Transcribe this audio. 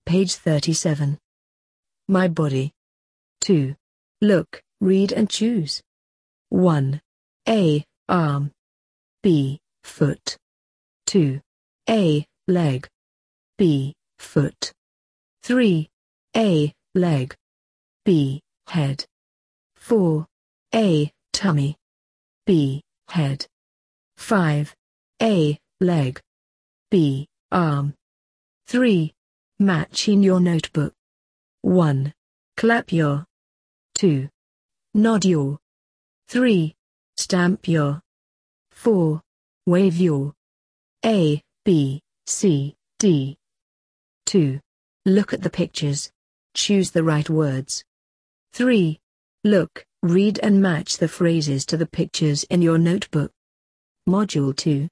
Page 37. My body. 2. Look, read and choose. 1. A. Arm. B. Foot. 2. A. Leg. B. Foot. 3. A. Leg. B. Head. 4. A. Tummy. B. Head. 5. A. Leg. B. Arm. 3. Match in your notebook. 1. Clap your. 2. Nod your. 3. Stamp your. 4. Wave your. A, B, C, D. 2. Look at the pictures. Choose the right words. 3. Look, read and match the phrases to the pictures in your notebook. Module 2.